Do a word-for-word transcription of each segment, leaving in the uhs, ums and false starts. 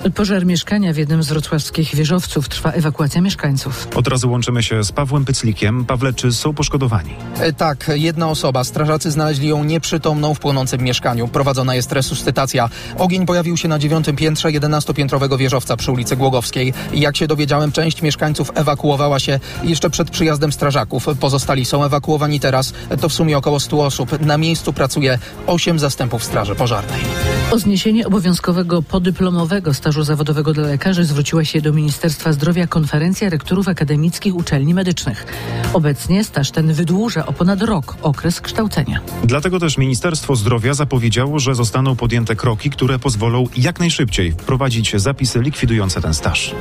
Pożar mieszkania w jednym z wrocławskich wieżowców. Trwa ewakuacja mieszkańców. Od razu łączymy się z Pawłem Pyclikiem. Pawle, czy są poszkodowani? E, tak, jedna osoba. Strażacy znaleźli ją nieprzytomną w płonącym mieszkaniu. Prowadzona jest resuscytacja. Ogień pojawił się na dziewiątym piętrze jedenastopiętrowego wieżowca przy ulicy Głogowskiej. Jak się dowiedziałem, część mieszkańców ewakuowała się jeszcze przed przyjazdem strażaków. Pozostali są ewakuowani teraz. To w sumie około stu osób. Na miejscu pracuje osiem zastępów straży pożarnej. O zniesienie obowiązkowego podyplomowego stażu zawodowego dla lekarzy zwróciła się do Ministerstwa Zdrowia Konferencja Rektorów Akademickich Uczelni Medycznych. Obecnie staż ten wydłuża o ponad rok okres kształcenia. Dlatego też Ministerstwo Zdrowia zapowiedziało, że zostaną podjęte kroki, które pozwolą jak najszybciej wprowadzić zapisy likwidujące ten staż.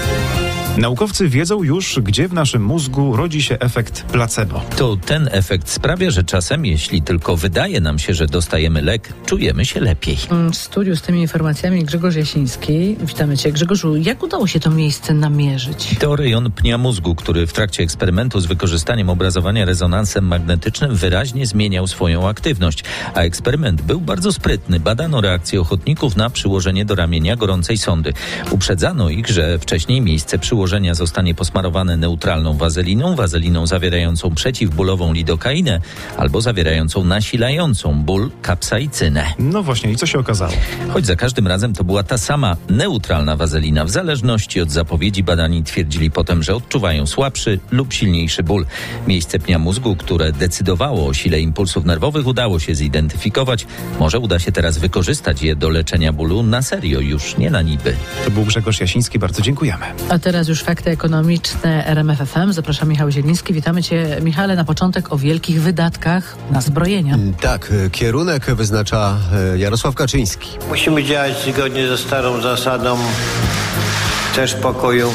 Naukowcy wiedzą już, gdzie w naszym mózgu rodzi się efekt placebo. To ten efekt sprawia, że czasem, jeśli tylko wydaje nam się, że dostajemy lek, czujemy się lepiej. W studiu z tymi informacjami Grzegorz Jasiński. Witamy Cię. Grzegorzu, jak udało się to miejsce namierzyć? To rejon pnia mózgu, który w trakcie eksperymentu z wykorzystaniem obrazowania rezonansem magnetycznym wyraźnie zmieniał swoją aktywność. A eksperyment był bardzo sprytny. Badano reakcję ochotników na przyłożenie do ramienia gorącej sondy. Uprzedzano ich, że wcześniej miejsce przyłożenia zostanie posmarowane neutralną wazeliną, wazeliną zawierającą przeciwbólową lidokainę albo zawierającą nasilającą ból kapsaicynę. No właśnie, i co się okazało? Choć za każdym razem to była ta sama neutralna wazelina. W zależności od zapowiedzi badani twierdzili potem, że odczuwają słabszy lub silniejszy ból. Miejsce pnia mózgu, które decydowało o sile impulsów nerwowych, udało się zidentyfikować. Może uda się teraz wykorzystać je do leczenia bólu na serio, już nie na niby. To był Grzegorz Jasiński, bardzo dziękujemy. A teraz już fakty ekonomiczne R M F F M. Zapraszam, Michał Zieliński. Witamy Cię, Michale, na początek o wielkich wydatkach na zbrojenia. Tak, kierunek wyznacza Jarosław Kaczyński. Musimy działać zgodnie ze starą zasadą też pokoju.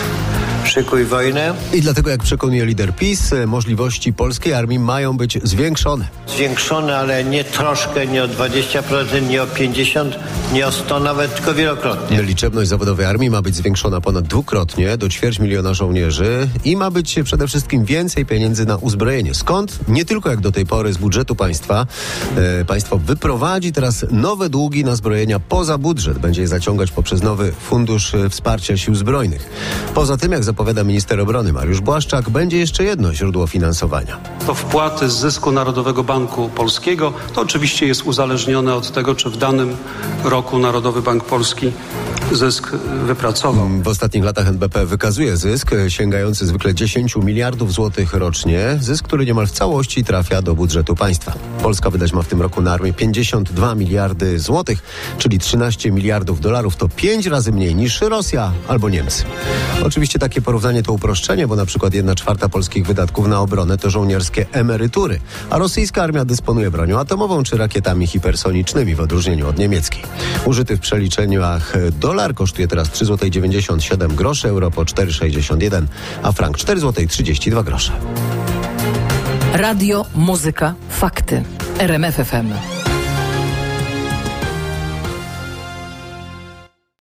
Szykuj wojnę. I dlatego, jak przekonuje lider PiS, możliwości polskiej armii mają być zwiększone. Zwiększone, ale nie troszkę, nie o dwadzieścia procent, nie o pięćdziesiąt procent, nie o sto procent nawet, tylko wielokrotnie. Liczebność zawodowej armii ma być zwiększona ponad dwukrotnie, do ćwierć miliona żołnierzy i ma być przede wszystkim więcej pieniędzy na uzbrojenie. Skąd? Nie tylko jak do tej pory z budżetu państwa. E, państwo wyprowadzi teraz nowe długi na zbrojenia poza budżet. Będzie je zaciągać poprzez nowy Fundusz Wsparcia Sił Zbrojnych. Poza tym, jak zapowiada minister obrony Mariusz Błaszczak, będzie jeszcze jedno źródło finansowania. To wpłaty z zysku Narodowego Banku Polskiego. To oczywiście jest uzależnione od tego, czy w danym roku Narodowy Bank Polski zysk wypracował. W ostatnich latach N B P wykazuje zysk sięgający zwykle dziesięć miliardów złotych rocznie. Zysk, który niemal w całości trafia do budżetu państwa. Polska wydać ma w tym roku na armię pięćdziesiąt dwa miliardy złotych, czyli trzynaście miliardów dolarów. To pięć razy mniej niż Rosja albo Niemcy. Oczywiście takie porównanie to uproszczenie, bo na przykład jedna czwarta polskich wydatków na obronę to żołnierskie emerytury, a rosyjska armia dysponuje bronią atomową czy rakietami hipersonicznymi w odróżnieniu od niemieckiej. Użyty w przeliczeniach dolar kosztuje teraz trzy złote dziewięćdziesiąt siedem groszy, euro po cztery sześćdziesiąt jeden, a frank cztery złote trzydzieści dwa grosze. Radio, muzyka, fakty. R M F F M.